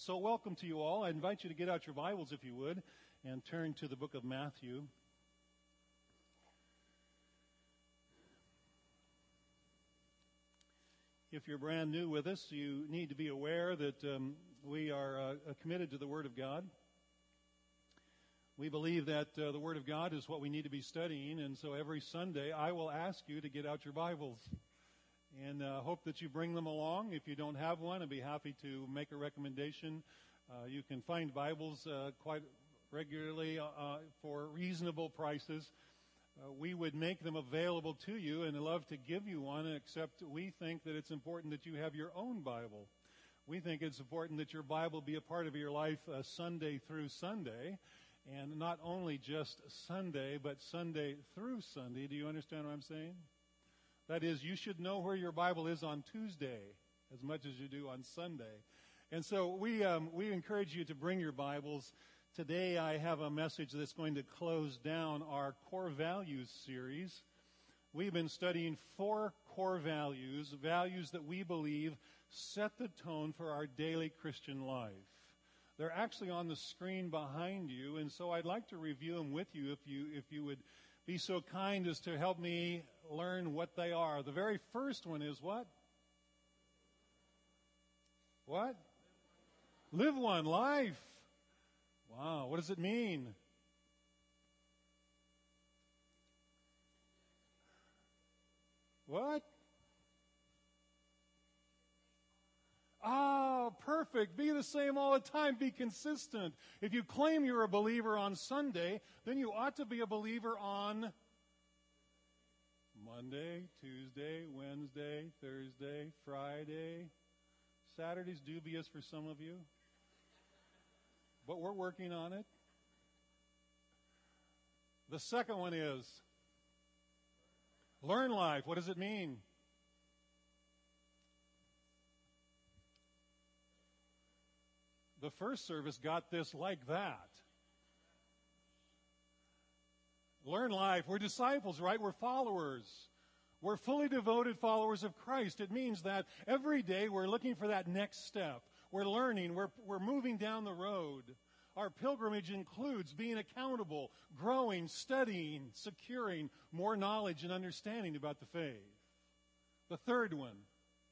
So welcome to you all. I invite you to get out your Bibles, if you would, and turn to the book of Matthew. If you're brand new with us, you need to be aware that we are committed to the Word of God. We believe that the Word of God is what we need to be studying, and so every Sunday I will ask you to get out your Bibles. And hope that you bring them along. If you don't have one, I'd be happy to make a recommendation. You can find Bibles quite regularly for reasonable prices. We would make them available to you and love to give you one, except we think that it's important that you have your own Bible. We think it's important that your Bible be a part of your life Sunday through Sunday, and not only just Sunday, but Sunday through Sunday. Do you understand what I'm saying? That is, you should know where your Bible is on Tuesday as much as you do on Sunday. And so we encourage you to bring your Bibles. Today I have a message that's going to close down our Core Values series. We've been studying 4 core values that we believe set the tone for our daily Christian life. They're actually on the screen behind you, and so I'd like to review them with you if you would be so kind as to help me learn what they are. The very first one is what? What? Live one life. Wow, what does it mean? What? Ah, perfect. Be the same all the time. Be consistent. If you claim you're a believer on Sunday, then you ought to be a believer on Monday, Tuesday, Wednesday, Thursday, Friday. Saturday's dubious for some of you, but we're working on it. The second one is learn life. What does it mean? The first service got this like that. Learn life. We're disciples, right? We're followers. We're fully devoted followers of Christ. It means that every day we're looking for that next step. We're learning. We're moving down the road. Our pilgrimage includes being accountable, growing, studying, securing more knowledge and understanding about the faith. The third one,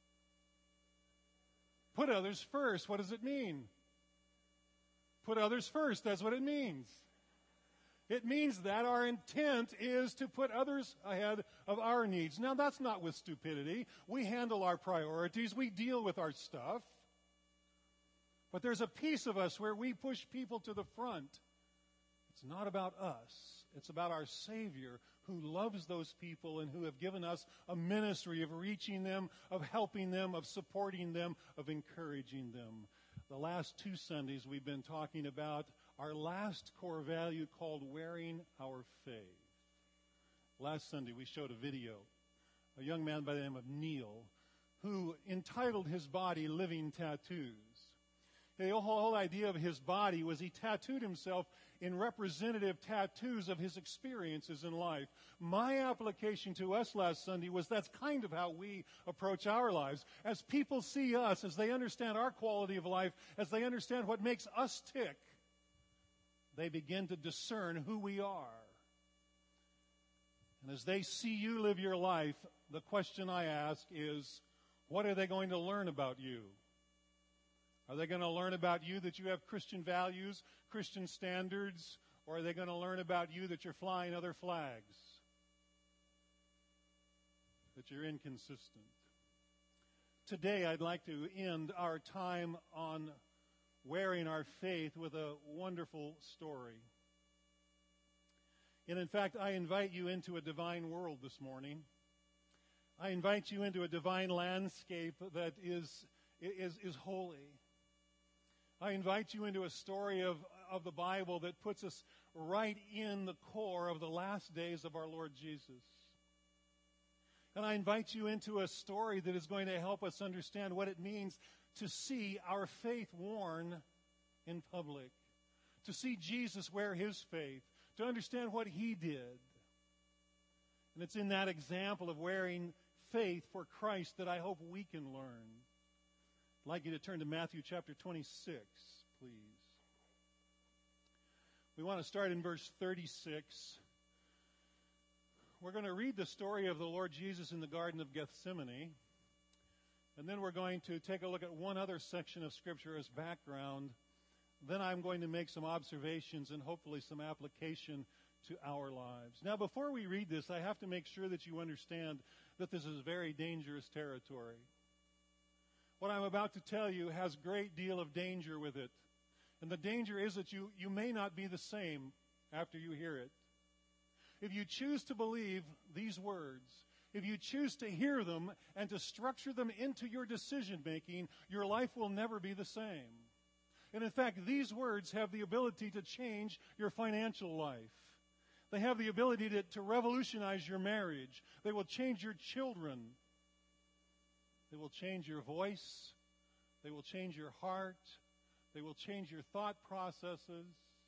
put others first. What does it mean? Put others first. That's what it means. It means that our intent is to put others ahead of our needs. Now, that's not with stupidity. We handle our priorities. We deal with our stuff. But there's a piece of us where we push people to the front. It's not about us. It's about our Savior who loves those people and who have given us a ministry of reaching them, of helping them, of supporting them, of encouraging them. The last 2 Sundays we've been talking about our last core value called wearing our faith. Last Sunday we showed a video. A young man by the name of Neil who entitled his body Living Tattoos. The whole idea of his body was he tattooed himself in representative tattoos of his experiences in life. My application to us last Sunday was that's kind of how we approach our lives. As people see us, as they understand our quality of life, as they understand what makes us tick, they begin to discern who we are. And as they see you live your life, the question I ask is, what are they going to learn about you? Are they going to learn about you that you have Christian values, Christian standards, or are they going to learn about you that you're flying other flags? That you're inconsistent? Today I'd like to end our time on wearing our faith with a wonderful story. And in fact, I invite you into a divine world this morning. I invite you into a divine landscape that is holy. I invite you into a story of the Bible that puts us right in the core of the last days of our Lord Jesus. And I invite you into a story that is going to help us understand what it means to see our faith worn in public, to see Jesus wear his faith, to understand what he did. And it's in that example of wearing faith for Christ that I hope we can learn. I'd like you to turn to Matthew chapter 26, please. We want to start in verse 36. We're going to read the story of the Lord Jesus in the Garden of Gethsemane. And then we're going to take a look at one other section of Scripture as background. Then I'm going to make some observations and hopefully some application to our lives. Now, before we read this, I have to make sure that you understand that this is very dangerous territory. What I'm about to tell you has a great deal of danger with it. And the danger is that you may not be the same after you hear it. If you choose to believe these words, if you choose to hear them and to structure them into your decision making, your life will never be the same. And in fact, these words have the ability to change your financial life. They have the ability to revolutionize your marriage. They will change your children. They will change your voice. They will change your heart. They will change your thought processes.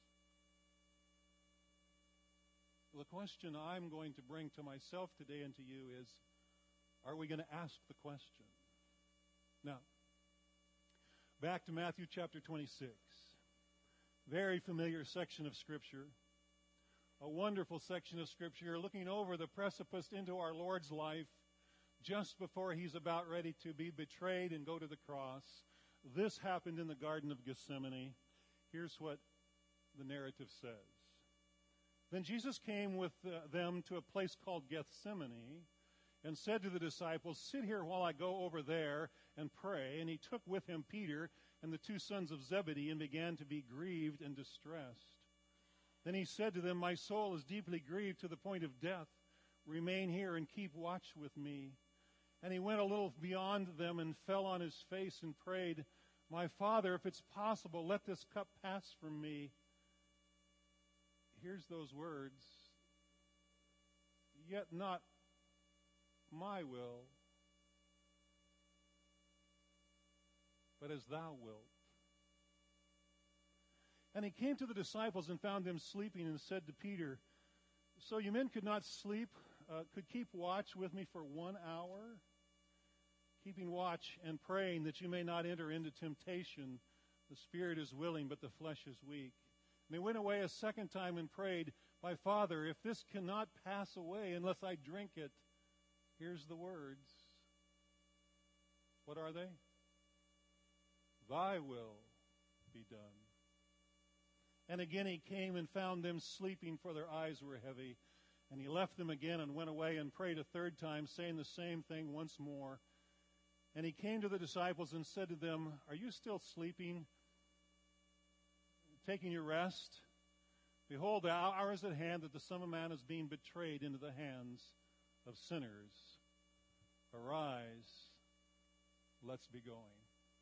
The question I'm going to bring to myself today and to you is, are we going to ask the question? Now, back to Matthew chapter 26. Very familiar section of Scripture. A wonderful section of Scripture. You're looking over the precipice into our Lord's life just before He's about ready to be betrayed and go to the cross. This happened in the Garden of Gethsemane. Here's what the narrative says. Then Jesus came with them to a place called Gethsemane and said to the disciples, "Sit here while I go over there and pray." And He took with Him Peter and the two sons of Zebedee and began to be grieved and distressed. Then He said to them, "My soul is deeply grieved to the point of death. Remain here and keep watch with me." And He went a little beyond them and fell on His face and prayed, "My Father, if it's possible, let this cup pass from me." Here's those words, "Yet not my will, but as thou wilt." And He came to the disciples and found them sleeping and said to Peter, "So you men could not sleep, could keep watch with me for 1 hour? Keeping watch and praying that you may not enter into temptation. The spirit is willing, but the flesh is weak." And He went away a second time and prayed, "My Father, if this cannot pass away unless I drink it," here's the words. What are they? "Thy will be done." And again He came and found them sleeping, for their eyes were heavy. And He left them again and went away and prayed a third time, saying the same thing once more. And He came to the disciples and said to them, "Are you still sleeping, taking your rest? Behold, the hour is at hand that the Son of Man is being betrayed into the hands of sinners. Arise, let's be going."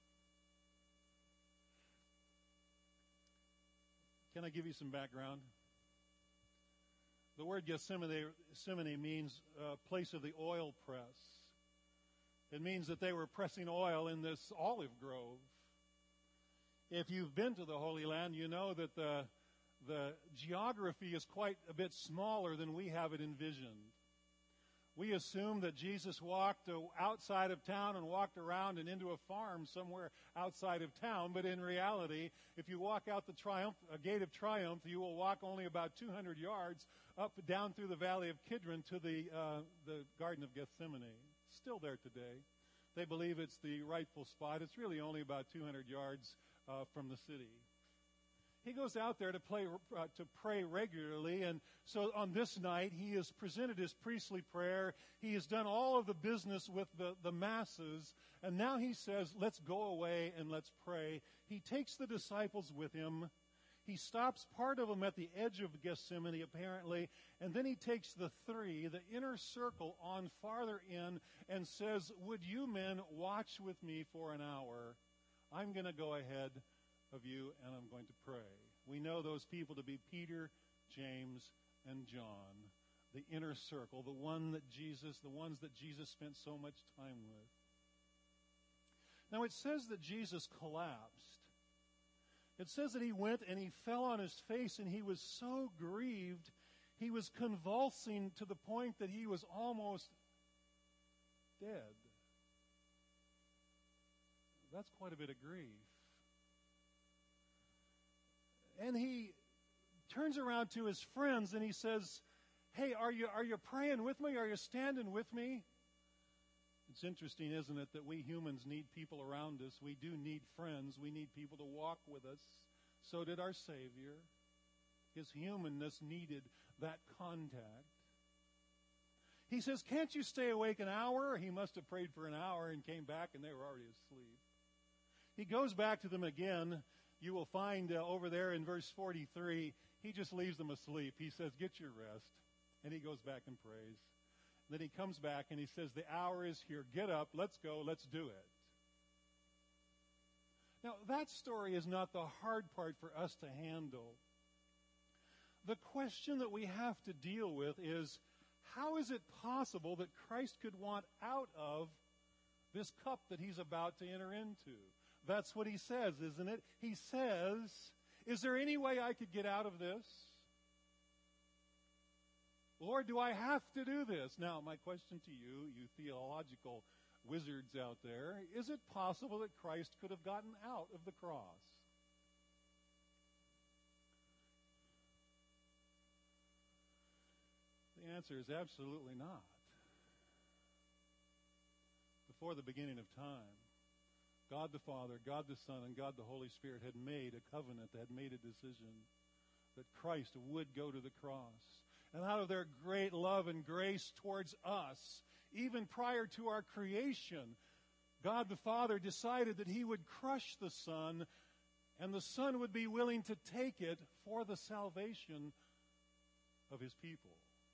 Can I give you some background? The word Gethsemane means place of the oil press. It means that they were pressing oil in this olive grove. If you've been to the Holy Land, you know that the geography is quite a bit smaller than we have it envisioned. We assume that Jesus walked outside of town and walked around and into a farm somewhere outside of town, but in reality, if you walk out the Gate of Triumph, you will walk only about 200 yards up down through the valley of Kidron to the Garden of Gethsemane. Still there today. They believe it's the rightful spot. It's really only about 200 yards from the city. He goes out there to pray regularly, and so on this night he has presented his priestly prayer. He has done all of the business with the masses, and now he says, "Let's go away and let's pray." He takes the disciples with him. He stops part of them at the edge of Gethsemane, apparently, and then he takes the three, the inner circle, on farther in and says, "Would you men watch with me for an hour? I'm going to go ahead of you, and I'm going to pray." We know those people to be Peter, James, and John, the inner circle, the ones that Jesus spent so much time with. Now it says that Jesus collapsed. It says that He went and He fell on His face, and He was so grieved, He was convulsing to the point that He was almost dead. that's quite a bit of grief. And he turns around to his friends and he says, hey, are you praying with me? Are you standing with me? It's interesting, isn't it, that we humans need people around us. We do need friends. We need people to walk with us. So did our Savior. His humanness needed that contact. He says, can't you stay awake an hour? He must have prayed for an hour and came back and they were already asleep. He goes back to them again. You will find over there in verse 43, he just leaves them asleep. He says, get your rest. And he goes back and prays. Then he comes back and he says, the hour is here. Get up. Let's go. Let's do it. Now, that story is not the hard part for us to handle. The question that we have to deal with is, how is it possible that Christ could want out of this cup that he's about to enter into? That's what he says, isn't it? He says, is there any way I could get out of this? Lord, do I have to do this? Now, my question to you, you theological wizards out there, is it possible that Christ could have gotten out of the cross? The answer is absolutely not. Before the beginning of time, God the Father, God the Son, and God the Holy Spirit had made a covenant, had made a decision that Christ would go to the cross. And out of their great love and grace towards us, even prior to our creation, God the Father decided that he would crush the Son, and the Son would be willing to take it for the salvation of his people.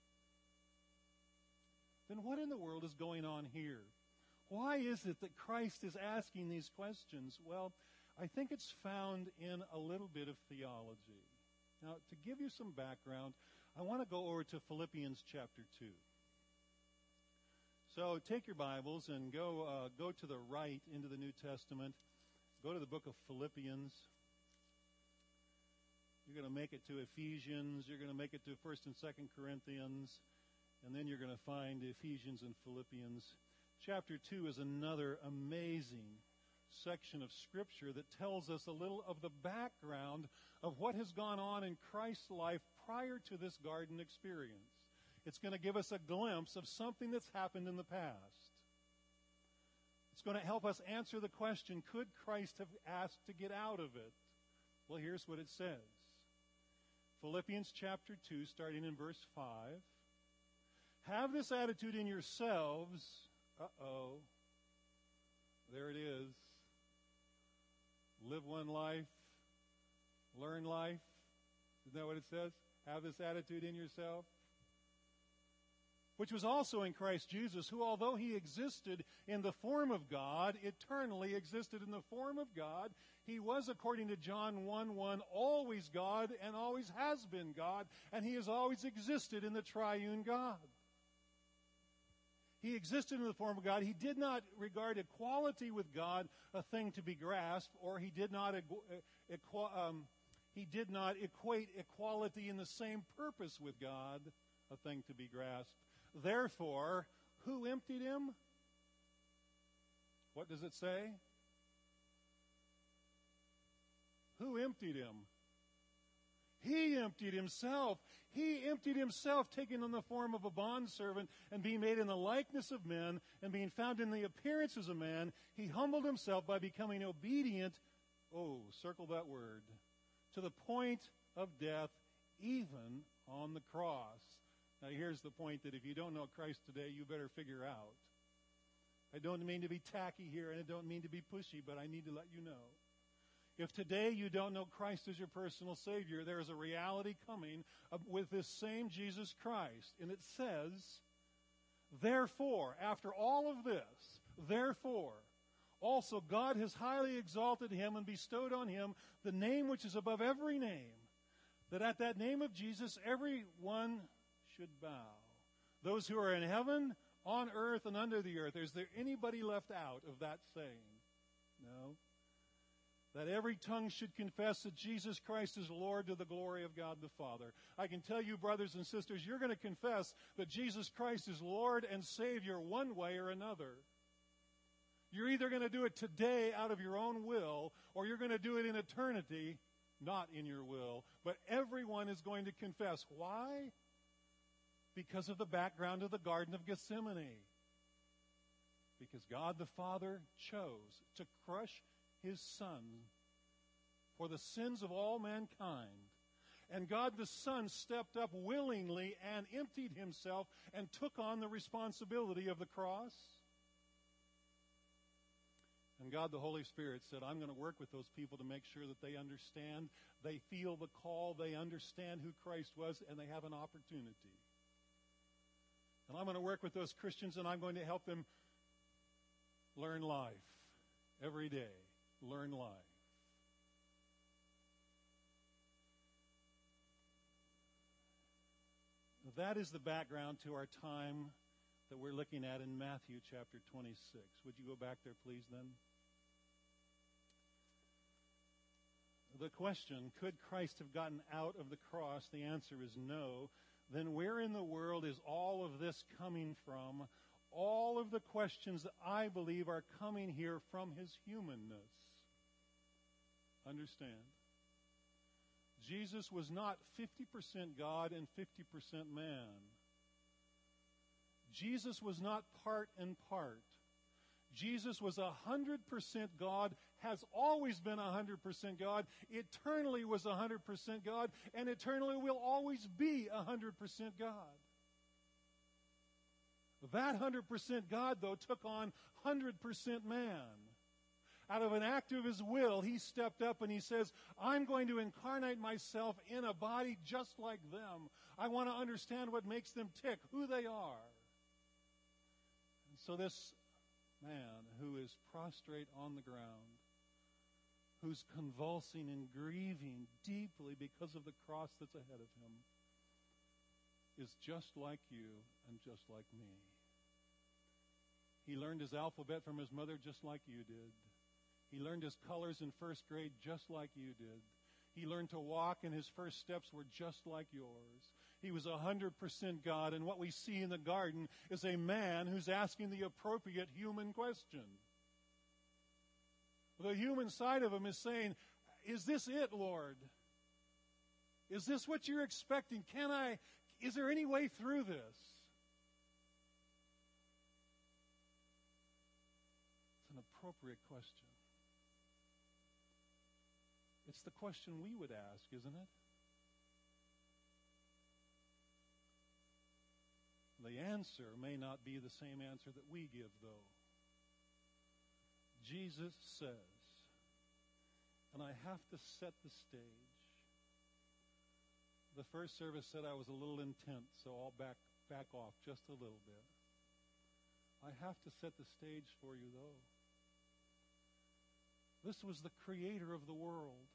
Then what in the world is going on here? Why is it that Christ is asking these questions? Well, I think it's found in a little bit of theology. Now, to give you some background, I want to go over to Philippians chapter 2. So take your Bibles and go to the right into the New Testament. Go to the book of Philippians. You're going to make it to Ephesians. You're going to make it to 1st and 2nd Corinthians. And then you're going to find Ephesians and Philippians. Chapter 2 is another amazing section of Scripture that tells us a little of the background of what has gone on in Christ's life prior to this garden experience. It's going to give us a glimpse of something that's happened in the past. It's going to help us answer the question, could Christ have asked to get out of it? Well, here's what it says. Philippians chapter 2, starting in verse 5. Have this attitude in yourselves. There it is. Live one life, learn life. Isn't that what it says? Have this attitude in yourself. Which was also in Christ Jesus, who although he existed in the form of God, eternally existed in the form of God, he was, according to John 1:1, always God and always has been God, and he has always existed in the triune God. He existed in the form of God. He did not regard equality with God a thing to be grasped, or he did not equate equality in the same purpose with God a thing to be grasped. Therefore, who emptied him? What does it say? Who emptied him? He emptied himself. He emptied himself, taking on the form of a bondservant and being made in the likeness of men and being found in the appearance as a man. He humbled himself by becoming obedient, circle that word, to the point of death, even on the cross. Now here's the point that if you don't know Christ today, you better figure out. I don't mean to be tacky here, and I don't mean to be pushy, but I need to let you know. If today you don't know Christ as your personal Savior, there is a reality coming with this same Jesus Christ. And it says, therefore, after all of this, therefore, also God has highly exalted him and bestowed on him the name which is above every name, that at that name of Jesus every one should bow. Those who are in heaven, on earth, and under the earth. Is there anybody left out of that saying? No. That every tongue should confess that Jesus Christ is Lord to the glory of God the Father. I can tell you, brothers and sisters, you're going to confess that Jesus Christ is Lord and Savior one way or another. You're either going to do it today out of your own will, or you're going to do it in eternity, not in your will. But everyone is going to confess. Why? Because of the background of the Garden of Gethsemane. Because God the Father chose to crush His Son for the sins of all mankind. And God the Son stepped up willingly and emptied Himself and took on the responsibility of the cross. And God the Holy Spirit said, I'm going to work with those people to make sure that they understand, they feel the call, they understand who Christ was, and they have an opportunity. And I'm going to work with those Christians, and I'm going to help them learn life every day. Learn life. That is the background to our time that we're looking at in Matthew chapter 26. Would you go back there, please, then? The question, could Christ have gotten out of the cross? The answer is no. Then where in the world is all of this coming from? All of the questions that I believe are coming here from His humanness. Understand. Jesus was not 50% God and 50% man. Jesus was not part and part. Jesus was 100% God, has always been 100% God, eternally was 100% God, and eternally will always be 100% God. That 100% God, though, took on 100% man. Out of an act of His will, He stepped up and He says, I'm going to incarnate myself in a body just like them. I want to understand what makes them tick, who they are. And so this man who is prostrate on the ground, who's convulsing and grieving deeply because of the cross that's ahead of him, is just like you and just like me. He learned his alphabet from his mother just like you did. He learned his colors in first grade just like you did. He learned to walk, and his first steps were just like yours. He was 100% God, and what we see in the garden is a man who's asking the appropriate human question. The human side of him is saying, is this it, Lord? Is this what you're expecting? Is there any way through this? It's an appropriate question. It's the question we would ask, isn't it? The answer may not be the same answer that we give, though. Jesus says, and I have to set the stage. The first service said I was a little intense, so I'll back off just a little bit. I have to set the stage for you, though. This was the creator of the world.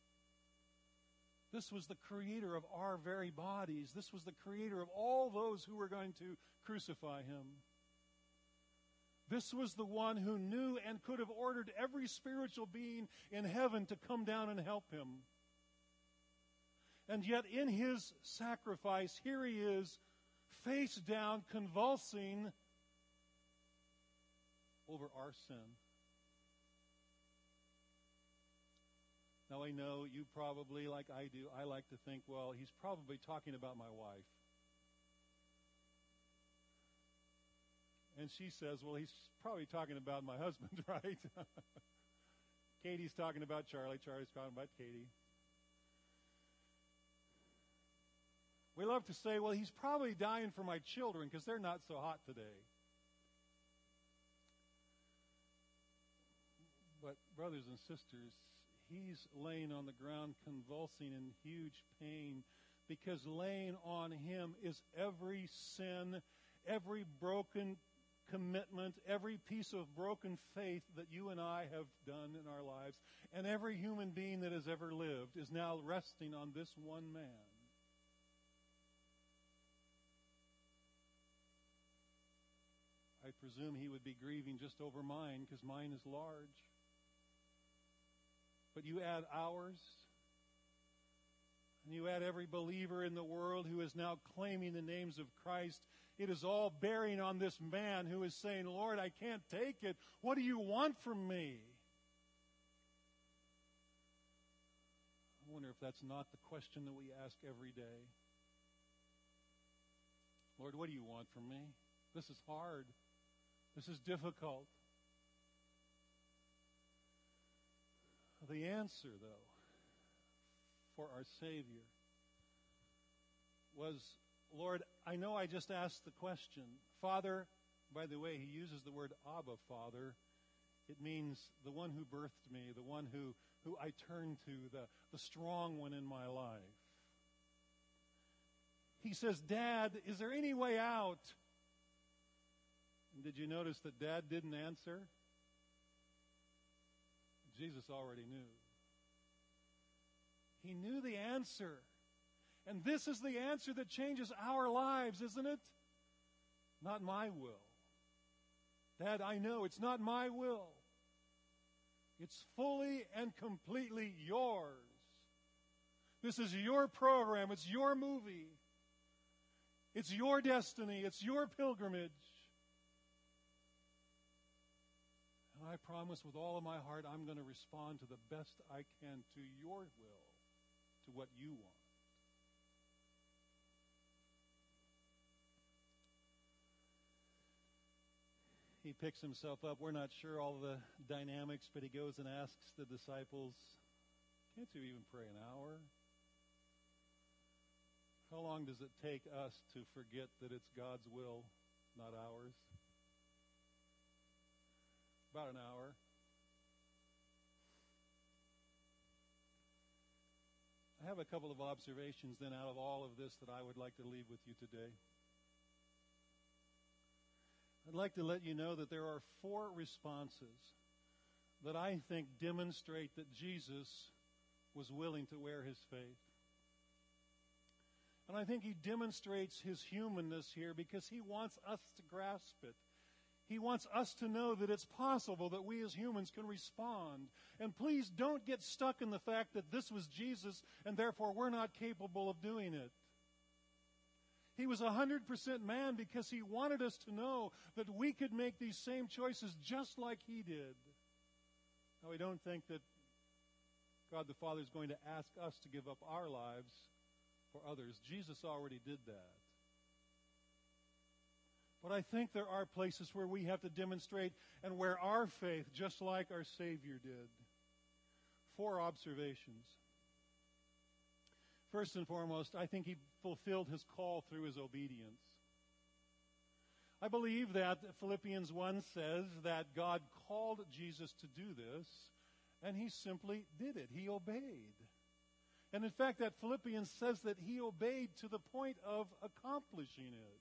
This was the creator of our very bodies. This was the creator of all those who were going to crucify Him. This was the one who knew and could have ordered every spiritual being in heaven to come down and help Him. And yet in His sacrifice, here He is, face down, convulsing over our sin. Now, I know you probably, like I do, I like to think, well, He's probably talking about my wife. And she says, well, He's probably talking about my husband, right? Katie's talking about Charlie. Charlie's talking about Katie. We love to say, well, He's probably dying for my children because they're not so hot today. But, brothers and sisters, He's laying on the ground convulsing in huge pain because laying on Him is every sin, every broken commitment, every piece of broken faith that you and I have done in our lives, and every human being that has ever lived is now resting on this one man. I presume He would be grieving just over mine because mine is large. But you add ours, and you add every believer in the world who is now claiming the names of Christ, it is all bearing on this man who is saying, Lord, I can't take it. What do you want from me? I wonder if that's not the question that we ask every day. Lord, what do you want from me? This is hard. This is difficult. The answer, though, for our Savior was, Lord, I know I just asked the question. Father, by the way, he uses the word Abba, Father. It means the one who birthed me, the one who I turn to, the strong one in my life. He says, Dad, is there any way out? And did you notice that Dad didn't answer? Jesus already knew. He knew the answer. And this is the answer that changes our lives, isn't it? Not my will. Dad, I know it's not my will. It's fully and completely yours. This is your program. It's your movie. It's your destiny. It's your pilgrimage. And I promise with all of my heart I'm going to respond to the best I can to your will, to what you want. He picks himself up. We're not sure all the dynamics, but he goes and asks the disciples, can't you even pray an hour? How long does it take us to forget that it's God's will, not ours? About an hour. I have a couple of observations then out of all of this that I would like to leave with you today. I'd like to let you know that there are 4 responses that I think demonstrate that Jesus was willing to wear his faith. And I think he demonstrates his humanness here because he wants us to grasp it. He wants us to know that it's possible that we as humans can respond. And please don't get stuck in the fact that this was Jesus and therefore we're not capable of doing it. He was 100% man because he wanted us to know that we could make these same choices just like he did. Now, we don't think that God the Father is going to ask us to give up our lives for others. Jesus already did that. But I think there are places where we have to demonstrate and where our faith, just like our Savior did. 4 observations. First and foremost, I think he fulfilled his call through his obedience. I believe that Philippians 1 says that God called Jesus to do this, and he simply did it. He obeyed. And in fact, that Philippians says that he obeyed to the point of accomplishing it.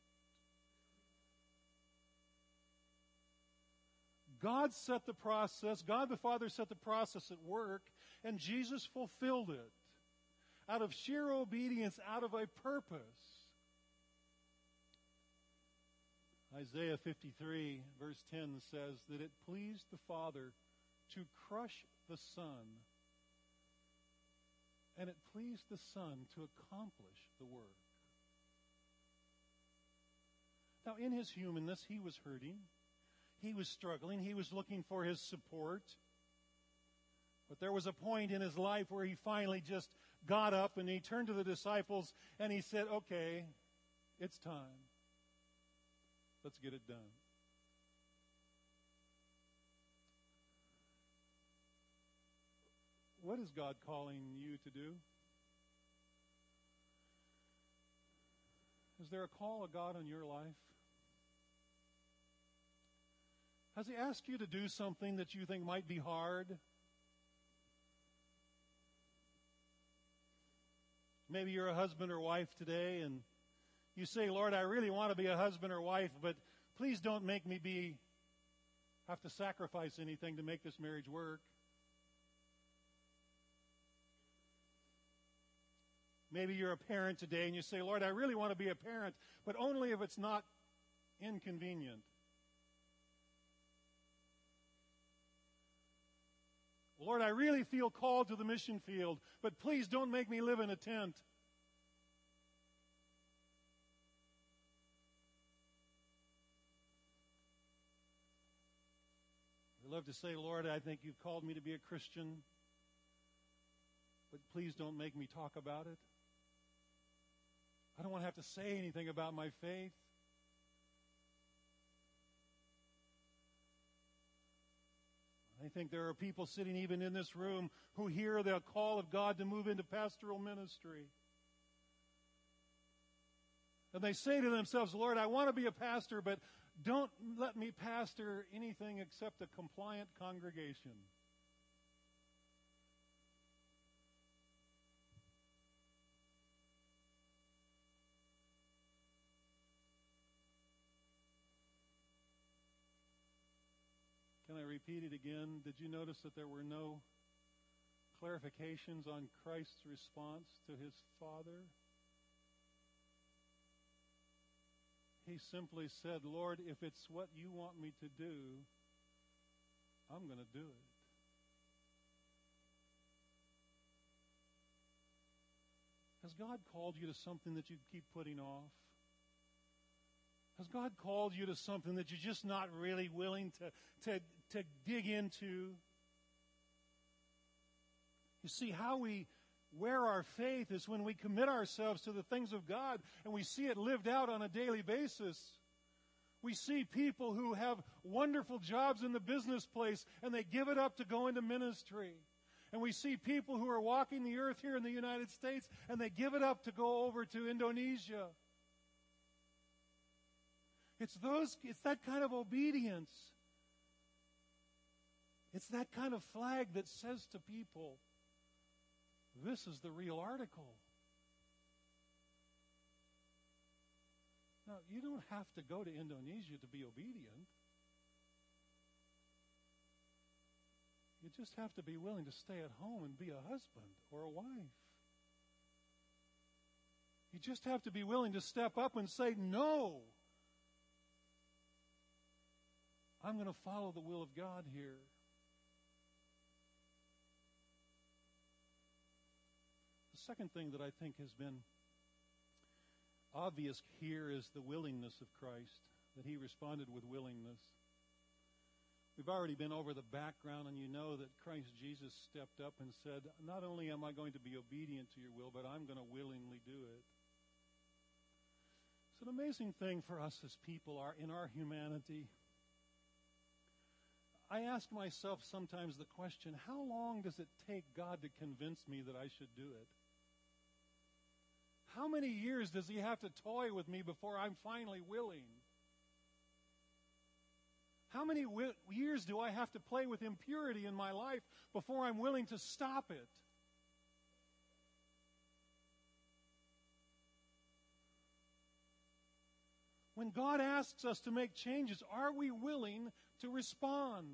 God set the process, God the Father set the process at work, and Jesus fulfilled it out of sheer obedience, out of a purpose. Isaiah 53, verse 10 says that it pleased the Father to crush the Son, and it pleased the Son to accomplish the work. Now, in his humanness, he was hurting. He was struggling. He was looking for his support. But there was a point in his life where he finally just got up and he turned to the disciples and he said, okay, it's time. Let's get it done. What is God calling you to do? Is there a call of God on your life? Has he asked you to do something that you think might be hard? Maybe you're a husband or wife today and you say, Lord, I really want to be a husband or wife, but please don't make me have to sacrifice anything to make this marriage work. Maybe you're a parent today and you say, Lord, I really want to be a parent, but only if it's not inconvenient. Lord, I really feel called to the mission field, but please don't make me live in a tent. love to say, Lord, I think you've called me to be a Christian, but please don't make me talk about it. I don't want to have to say anything about my faith. I think there are people sitting even in this room who hear the call of God to move into pastoral ministry. And they say to themselves, Lord, I want to be a pastor, but don't let me pastor anything except a compliant congregation. Can I repeat it again? Did you notice that there were no clarifications on Christ's response to his Father? He simply said, Lord, if it's what you want me to do, I'm going to do it. Has God called you to something that you keep putting off? Has God called you to something that you're just not really willing to dig into? You see, how we wear our faith is when we commit ourselves to the things of God and we see it lived out on a daily basis. We see people who have wonderful jobs in the business place and they give it up to go into ministry. And we see people who are walking the earth here in the United States and they give it up to go over to Indonesia. It's that kind of obedience. It's that kind of flag that says to people, this is the real article. Now, you don't have to go to Indonesia to be obedient. You just have to be willing to stay at home and be a husband or a wife. You just have to be willing to step up and say, no. I'm going to follow the will of God here. The second thing that I think has been obvious here is the willingness of Christ, that he responded with willingness. We've already been over the background, and you know that Christ Jesus stepped up and said, not only am I going to be obedient to your will, but I'm going to willingly do it. It's an amazing thing for us as people in our humanity. I ask myself sometimes the question, how long does it take God to convince me that I should do it? How many years does he have to toy with me before I'm finally willing? How many years do I have to play with impurity in my life before I'm willing to stop it? When God asks us to make changes, are we willing to respond?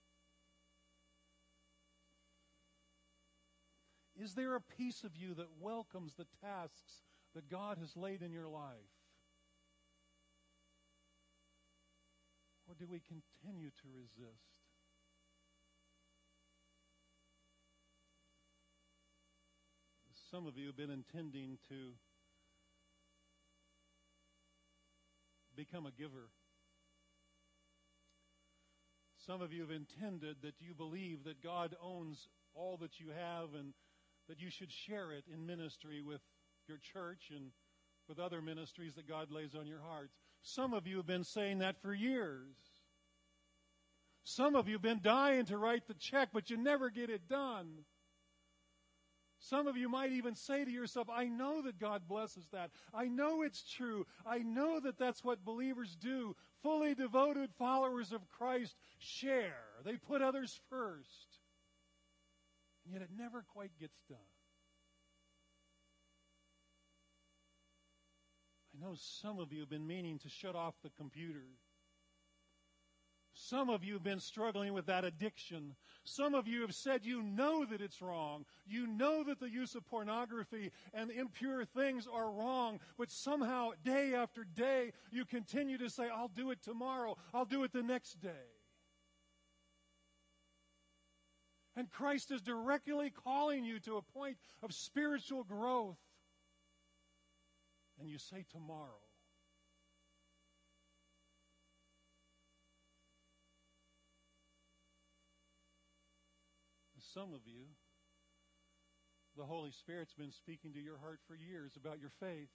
Is there a piece of you that welcomes the tasks that God has laid in your life? Or do we continue to resist? Some of you have been intending to become a giver. Some of you have intended that you believe that God owns all that you have and that you should share it in ministry with your church and with other ministries that God lays on your hearts. Some of you have been saying that for years. Some of you have been dying to write the check, but you never get it done. Some of you might even say to yourself, I know that God blesses that. I know it's true. I know that that's what believers do. Fully devoted followers of Christ share. They put others first. And yet it never quite gets done. I know some of you have been meaning to shut off the computer. Some of you have been struggling with that addiction. Some of you have said you know that it's wrong. You know that the use of pornography and impure things are wrong, but somehow, day after day, you continue to say, I'll do it tomorrow. I'll do it the next day. And Christ is directly calling you to a point of spiritual growth. And you say tomorrow. some of you, the Holy Spirit's been speaking to your heart for years about your faith.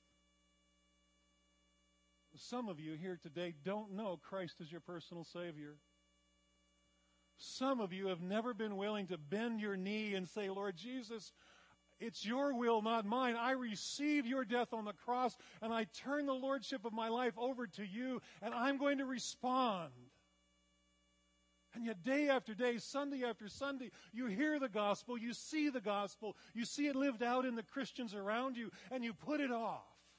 Some of you here today don't know Christ as your personal Savior. Some of you have never been willing to bend your knee and say, Lord Jesus, it's your will, not mine. I receive your death on the cross, and I turn the lordship of my life over to you, and I'm going to respond. And yet day after day, Sunday after Sunday, you hear the gospel, you see it lived out in the Christians around you, and you put it off.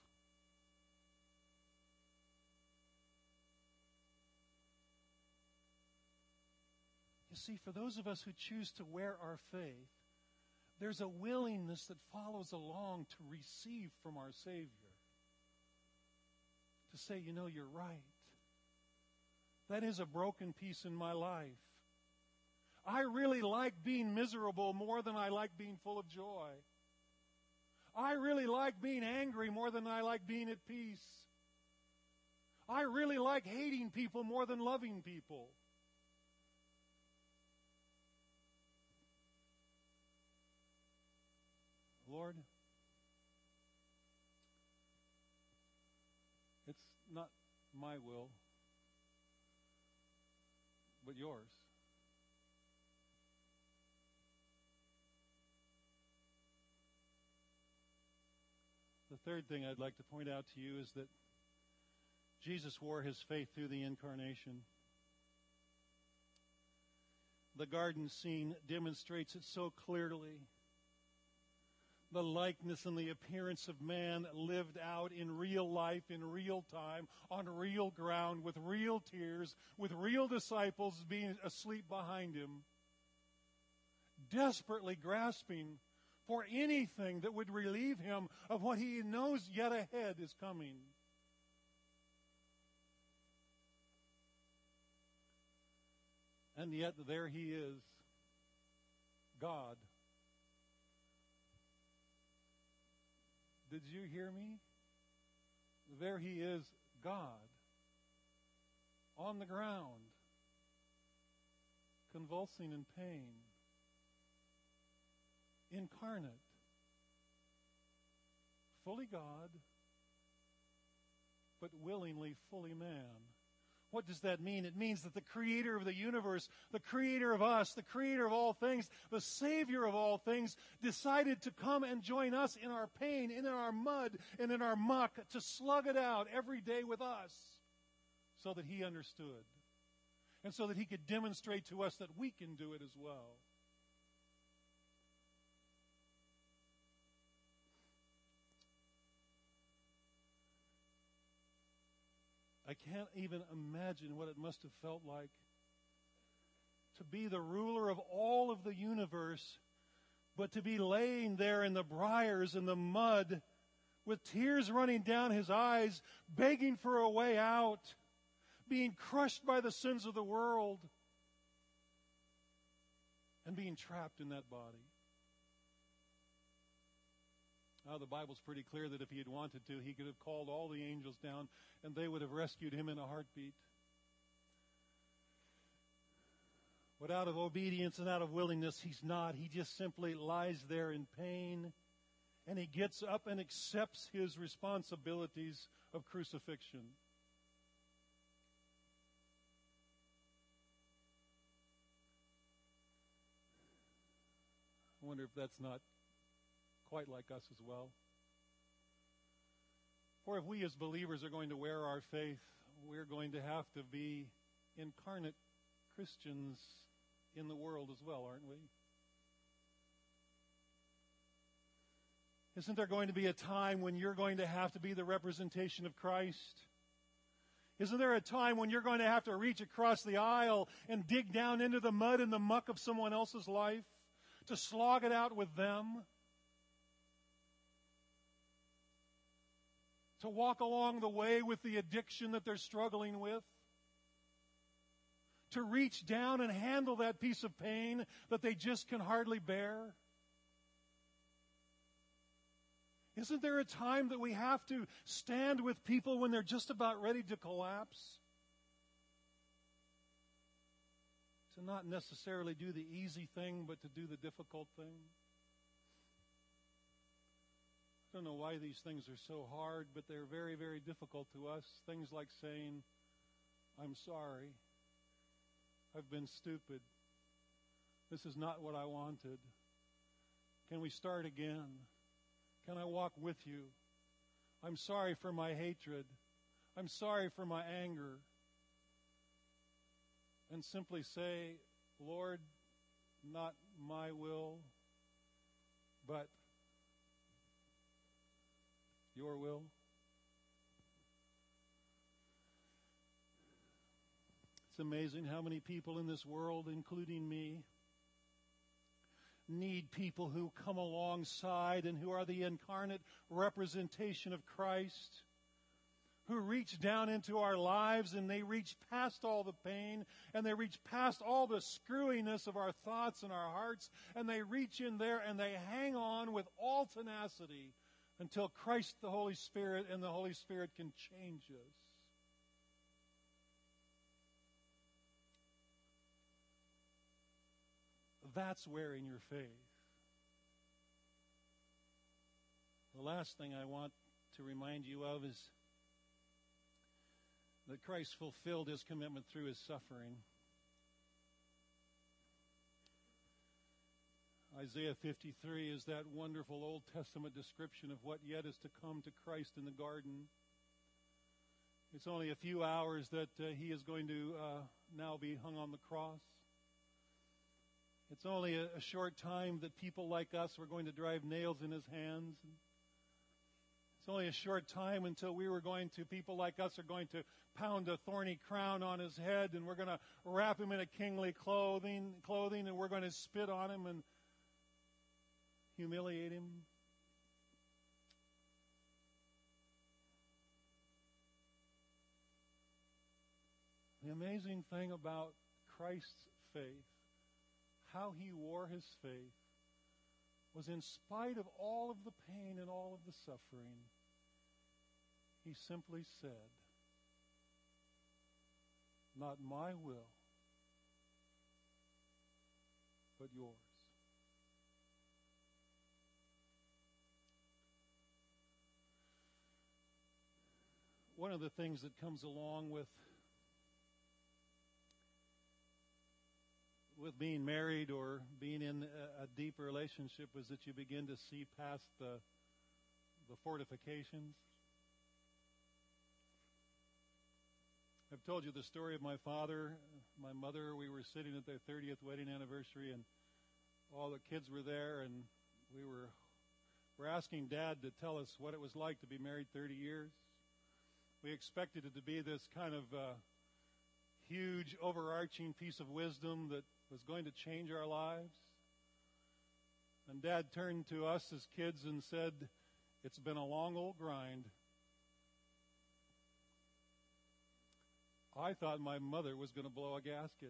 You see, for those of us who choose to wear our faith, there's a willingness that follows along to receive from our Savior. To say, you know, you're right. That is a broken piece in my life. I really like being miserable more than I like being full of joy. I really like being angry more than I like being at peace. I really like hating people more than loving people. Lord, it's not my will, but yours. The third thing I'd like to point out to you is that Jesus wore his faith through the incarnation. The garden scene demonstrates it so clearly. The likeness and the appearance of man lived out in real life, in real time, on real ground, with real tears, with real disciples being asleep behind him, desperately grasping for anything that would relieve him of what he knows yet ahead is coming. And yet there he is, God. Did you hear me? There he is, God, on the ground, convulsing in pain, incarnate, fully God, but willingly fully man. What does that mean? It means that the creator of the universe, the creator of us, the creator of all things, the Savior of all things, decided to come and join us in our pain, in our mud, and in our muck, to slug it out every day with us so that he understood and so that he could demonstrate to us that we can do it as well. I can't even imagine what it must have felt like to be the ruler of all of the universe, but to be laying there in the briars and the mud with tears running down his eyes, begging for a way out, being crushed by the sins of the world, and being trapped in that body. Now, the Bible's pretty clear that if he had wanted to, he could have called all the angels down and they would have rescued him in a heartbeat. But out of obedience and out of willingness, he's not. He just simply lies there in pain, and he gets up and accepts his responsibilities of crucifixion. I wonder if that's not quite like us as well. For if we as believers are going to wear our faith, we're going to have to be incarnate Christians in the world as well, aren't we? Isn't there going to be a time when you're going to have to be the representation of Christ? Isn't there a time when you're going to have to reach across the aisle and dig down into the mud and the muck of someone else's life to slog it out with them? To walk along the way with the addiction that they're struggling with? To reach down and handle that piece of pain that they just can hardly bear? Isn't there a time that we have to stand with people when they're just about ready to collapse? to not necessarily do the easy thing, but to do the difficult thing. I don't know why these things are so hard, but they're very, very difficult to us. Things like saying, I'm sorry. I've been stupid. This is not what I wanted. Can we start again? Can I walk with you? I'm sorry for my hatred. I'm sorry for my anger. And simply say, Lord, not my will, but your will. It's amazing how many people in this world, including me, need people who come alongside and who are the incarnate representation of Christ, who reach down into our lives and they reach past all the pain and they reach past all the screwiness of our thoughts and our hearts, and they reach in there and they hang on with all tenacity until Christ, the Holy Spirit, and the Holy Spirit can change us. That's wearing your faith. The last thing I want to remind you of is that Christ fulfilled his commitment through his suffering. Isaiah 53 is that wonderful Old Testament description of what yet is to come to Christ in the garden. It's only a few hours that he is going to now be hung on the cross. It's only a short time that people like us were going to drive nails in his hands. It's only a short time until people like us are going to pound a thorny crown on his head, and we're going to wrap him in a kingly clothing, and we're going to spit on him and humiliate him. The amazing thing about Christ's faith, how he wore his faith, was in spite of all of the pain and all of the suffering, he simply said, not my will, but yours. One of the things that comes along with being married or being in a deep relationship is that you begin to see past the fortifications. I've told you the story of my father, my mother. We were sitting at their 30th wedding anniversary, and all the kids were there, and we're asking Dad to tell us what it was like to be married 30 years. We expected it to be this kind of huge, overarching piece of wisdom that was going to change our lives. And Dad turned to us as kids and said, it's been a long old grind. I thought my mother was going to blow a gasket.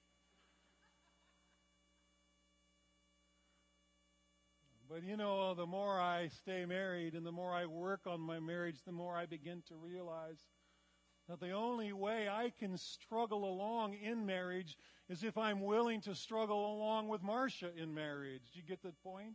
But the more I stay married and the more I work on my marriage, the more I begin to realize that the only way I can struggle along in marriage is if I'm willing to struggle along with Marcia in marriage. Do you get that point?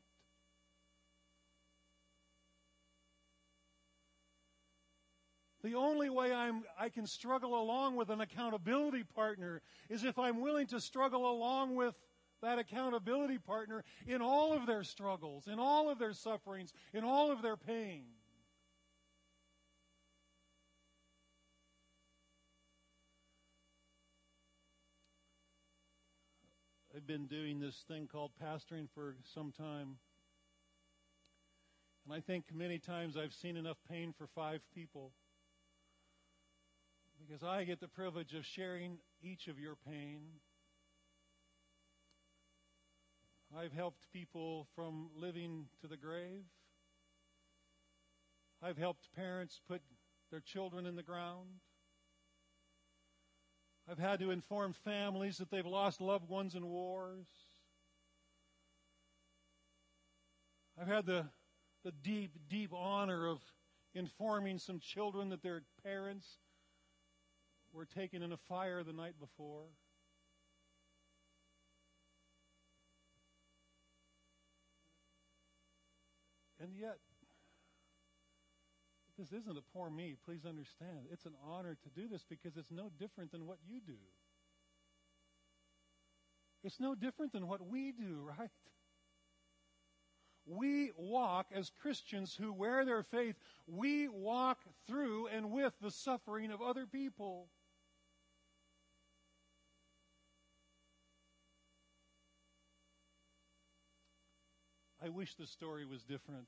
The only way I can struggle along with an accountability partner is if I'm willing to struggle along with that accountability partner in all of their struggles, in all of their sufferings, in all of their pain. I've been doing this thing called pastoring for some time. And I think many times I've seen enough pain for 5 people. Because I get the privilege of sharing each of your pain. I've helped people from living to the grave. I've helped parents put their children in the ground. I've had to inform families that they've lost loved ones in wars. I've had the deep, deep honor of informing some children that their parents were taken in a fire the night before. And yet, this isn't a poor me. Please understand. It's an honor to do this because it's no different than what you do. It's no different than what we do, right? We walk as Christians who wear their faith. We walk through and with the suffering of other people. I wish the story was different.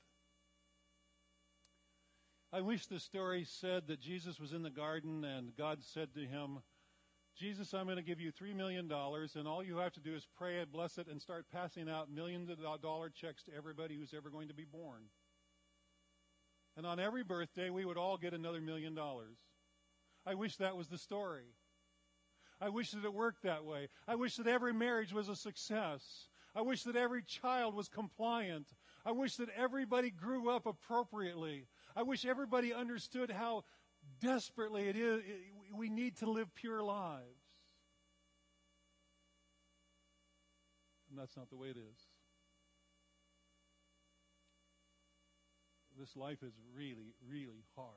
I wish the story said that Jesus was in the garden and God said to him, Jesus, I'm going to give you $3 million, and all you have to do is pray and bless it and start passing out millions of dollar checks to everybody who's ever going to be born. And on every birthday, we would all get another $1 million. I wish that was the story. I wish that it worked that way. I wish that every marriage was a success. I wish that every child was compliant. I wish that everybody grew up appropriately. I wish everybody understood how desperately it is we need to live pure lives. And that's not the way it is. This life is really, really hard.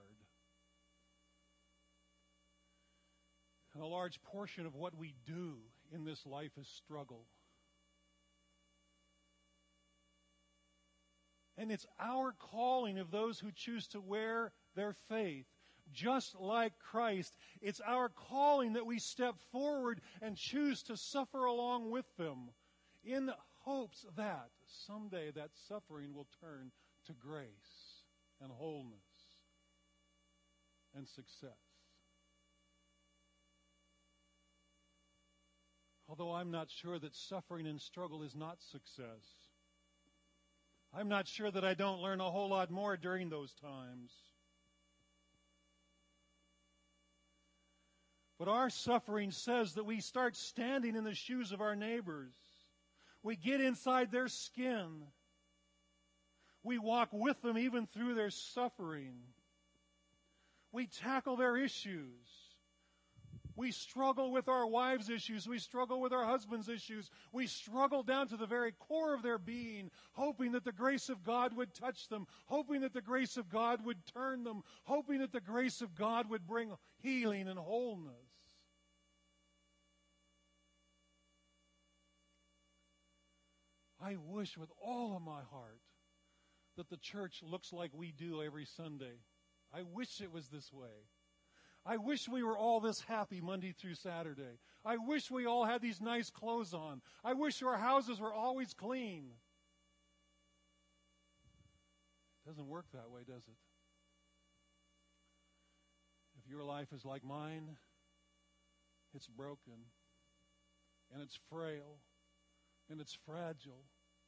And a large portion of what we do in this life is struggle. And it's our calling of those who choose to wear their faith. Just like Christ, it's our calling that we step forward and choose to suffer along with them in hopes that someday that suffering will turn to grace and wholeness and success. Although I'm not sure that suffering and struggle is not success. I'm not sure that I don't learn a whole lot more during those times. But our suffering says that we start standing in the shoes of our neighbors. We get inside their skin. We walk with them even through their suffering. We tackle their issues. We struggle with our wives' issues. We struggle with our husbands' issues. We struggle down to the very core of their being, hoping that the grace of God would touch them, hoping that the grace of God would turn them, hoping that the grace of God would bring healing and wholeness. I wish with all of my heart that the church looks like we do every Sunday. I wish it was this way. I wish we were all this happy Monday through Saturday. I wish we all had these nice clothes on. I wish our houses were always clean. It doesn't work that way, does it? If your life is like mine, it's broken, and it's frail, and it's fragile.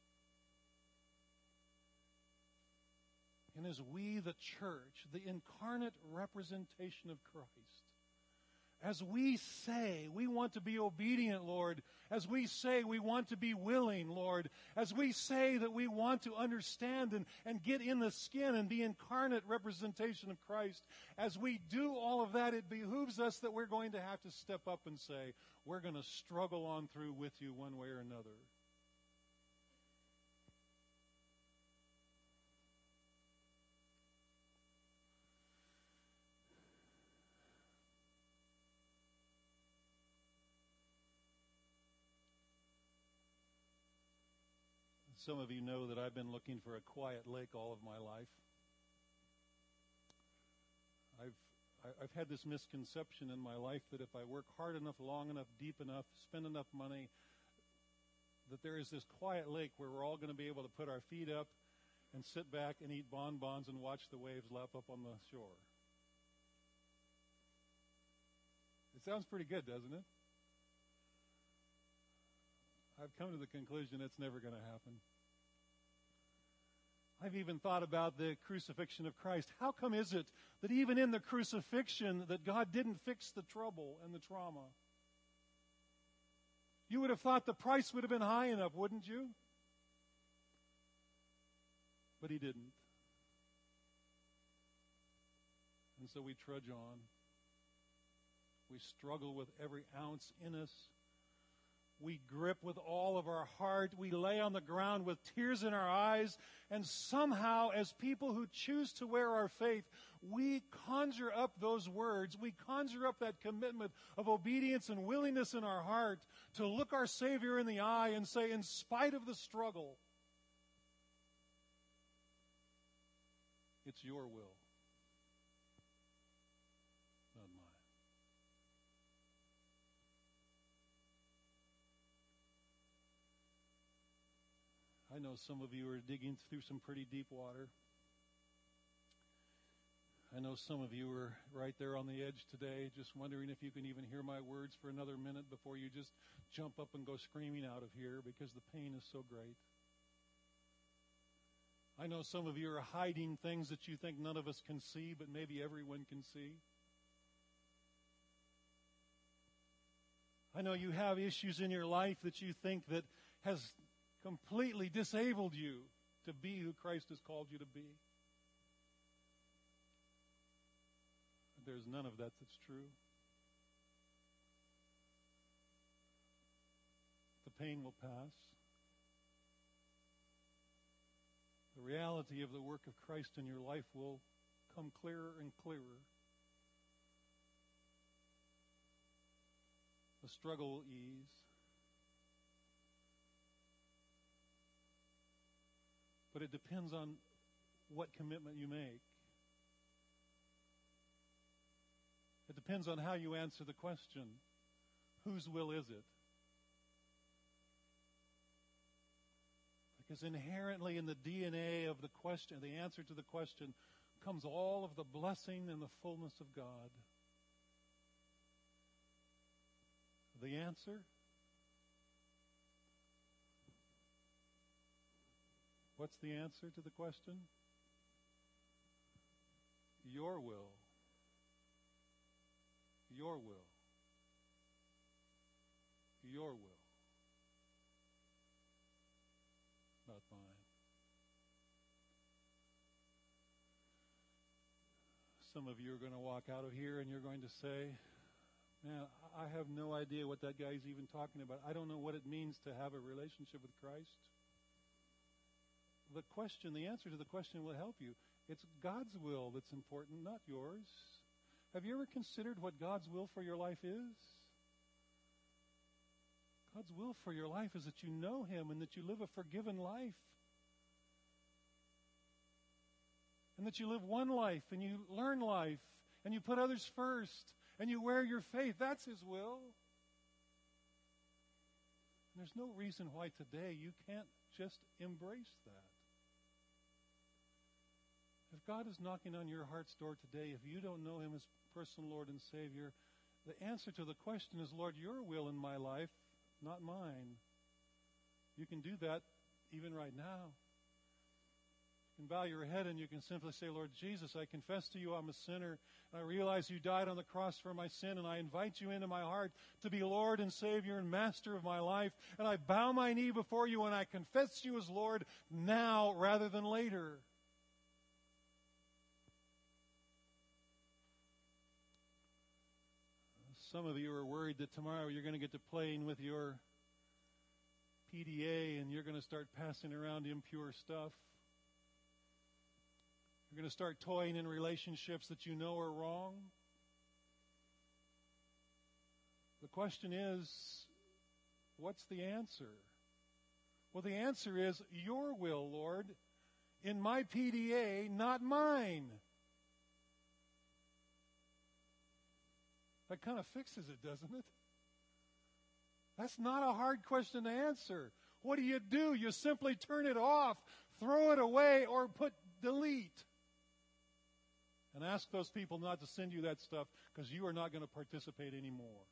And as we, the church, the incarnate representation of Christ, as we say we want to be obedient, Lord, as we say we want to be willing, Lord, as we say that we want to understand and get in the skin and be incarnate representation of Christ, as we do all of that, it behooves us that we're going to have to step up and say, we're going to struggle on through with you one way or another. Some of you know that I've been looking for a quiet lake all of my life. I've had this misconception in my life that if I work hard enough, long enough, deep enough, spend enough money, that there is this quiet lake where we're all going to be able to put our feet up and sit back and eat bonbons and watch the waves lap up on the shore. It sounds pretty good, doesn't it? I've come to the conclusion it's never going to happen. I've even thought about the crucifixion of Christ. How come is it that even in the crucifixion that God didn't fix the trouble and the trauma? You would have thought the price would have been high enough, wouldn't you? But he didn't. And so we trudge on. We struggle with every ounce in us. we grip with all of our heart. We lay on the ground with tears in our eyes. And somehow, as people who choose to wear our faith, we conjure up those words. We conjure up that commitment of obedience and willingness in our heart to look our Savior in the eye and say, in spite of the struggle, it's your will, not mine. I know some of you are digging through some pretty deep water. I know some of you are right there on the edge today, just wondering if you can even hear my words for another minute before you just jump up and go screaming out of here because the pain is so great. I know some of you are hiding things that you think none of us can see, but maybe everyone can see. I know you have issues in your life that you think that has completely disabled you to be who Christ has called you to be. There's none of that that's true. The pain will pass. The reality of the work of Christ in your life will come clearer and clearer. The struggle will ease. But it depends on what commitment you make. It depends on how you answer the question, whose will is it? Because inherently in the DNA of the question, the answer to the question, comes all of the blessing and the fullness of God. The answer? What's the answer to the question? Your will. Your will. Your will. Not mine. Some of you are going to walk out of here and you're going to say, man, I have no idea what that guy's even talking about. I don't know what it means to have a relationship with Christ. The answer to the question will help you. It's God's will that's important, not yours. Have you ever considered what God's will for your life is? God's will for your life is that you know Him and that you live a forgiven life. And that you live one life and you learn life and you put others first and you wear your faith. That's His will. And there's no reason why today you can't just embrace that. If God is knocking on your heart's door today, if you don't know Him as personal Lord and Savior, the answer to the question is, Lord, your will in my life, not mine. You can do that even right now. You can bow your head and you can simply say, Lord Jesus, I confess to you I'm a sinner. I realize you died on the cross for my sin, and I invite you into my heart to be Lord and Savior and Master of my life. And I bow my knee before you and I confess you as Lord now rather than later. Some of you are worried that tomorrow you're going to get to playing with your PDA and you're going to start passing around impure stuff. You're going to start toying in relationships that you know are wrong. The question is, what's the answer? Well, the answer is, your will, Lord, in my PDA, not mine. That kind of fixes it, doesn't it? That's not a hard question to answer. What do? You simply turn it off, throw it away, or put delete. And ask those people not to send you that stuff because you are not going to participate anymore.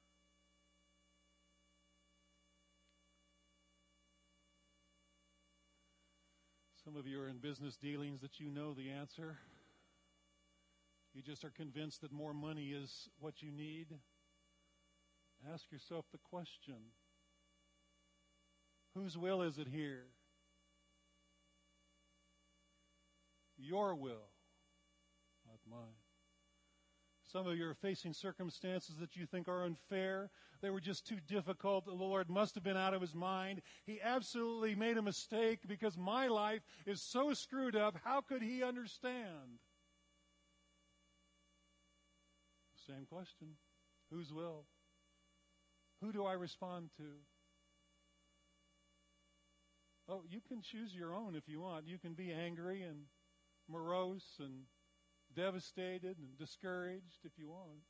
Some of you are in business dealings that you know the answer. You just are convinced that more money is what you need. Ask yourself the question, whose will is it here? Your will, not mine. Some of you are facing circumstances that you think are unfair. They were just too difficult. The Lord must have been out of his mind. He absolutely made a mistake because my life is so screwed up. How could he understand? Same question. Whose will? Who do I respond to? Oh, you can choose your own if you want. You can be angry and morose and devastated and discouraged if you want.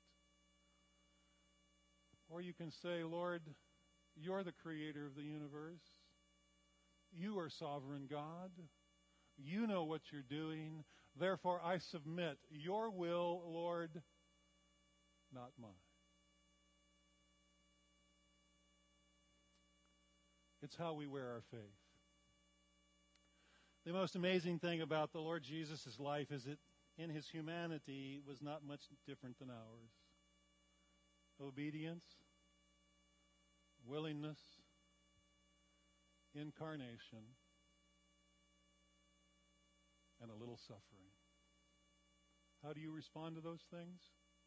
Or you can say, Lord, you're the creator of the universe. You are sovereign God. You know what you're doing. Therefore, I submit your will, Lord, not mine. It's how we wear our faith. The most amazing thing about the Lord Jesus' life is that in his humanity was not much different than ours. Obedience, willingness, incarnation, and a little suffering. How do you respond to those things?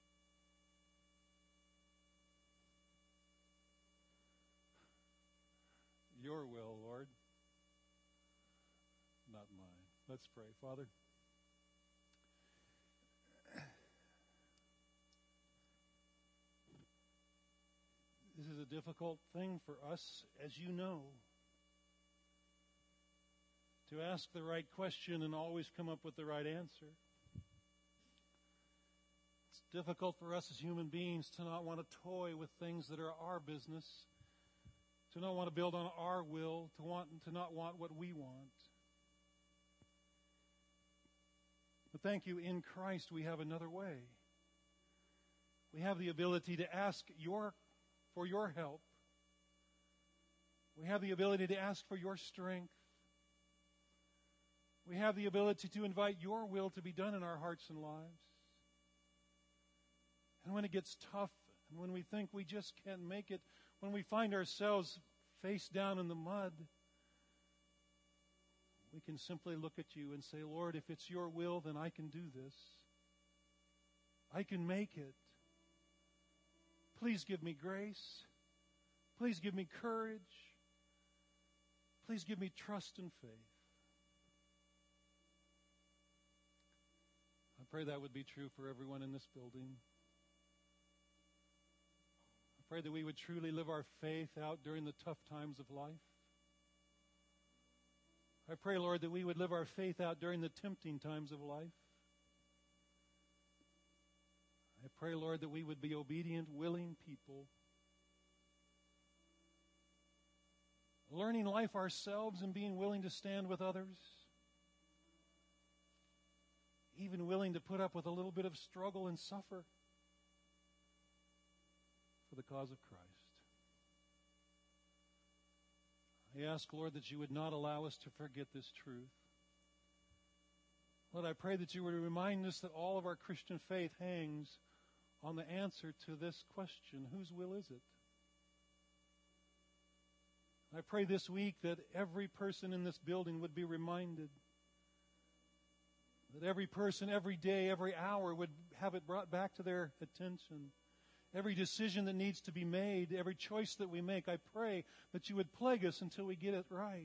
Your will, Lord, not mine. Let's pray. Father, this is a difficult thing for us, as you know, to ask the right question and always come up with the right answer. It's difficult for us as human beings to not want to toy with things that are our business, to not want to build on our will, to not want what we want. But thank you, in Christ we have another way. We have the ability to ask for your help. We have the ability to ask for your strength. We have the ability to invite your will to be done in our hearts and lives. And when it gets tough, and when we think we just can't make it, when we find ourselves face down in the mud, we can simply look at you and say, Lord, if it's your will, then I can do this. I can make it. Please give me grace. Please give me courage. Please give me trust and faith. I pray that would be true for everyone in this building. I pray that we would truly live our faith out during the tough times of life. I pray, Lord, that we would live our faith out during the tempting times of life. I pray, Lord, that we would be obedient, willing people, learning life ourselves and being willing to stand with others, even willing to put up with a little bit of struggle and suffer for the cause of Christ. I ask, Lord, that you would not allow us to forget this truth. Lord, I pray that you would remind us that all of our Christian faith hangs on the answer to this question: whose will is it? I pray this week that every person in this building would be reminded, that every person, every day, every hour would have it brought back to their attention. Every decision that needs to be made, every choice that we make, I pray that you would plague us until we get it right.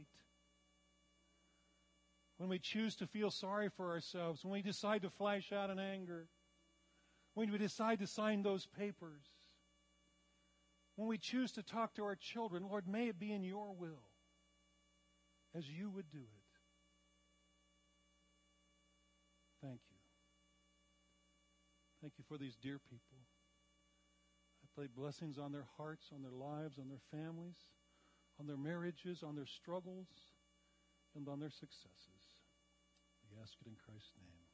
When we choose to feel sorry for ourselves, when we decide to flash out in anger, when we decide to sign those papers, when we choose to talk to our children, Lord, may it be in your will, as you would do it. Thank you. Thank you for these dear people. I pray blessings on their hearts, on their lives, on their families, on their marriages, on their struggles, and on their successes. We ask it in Christ's name.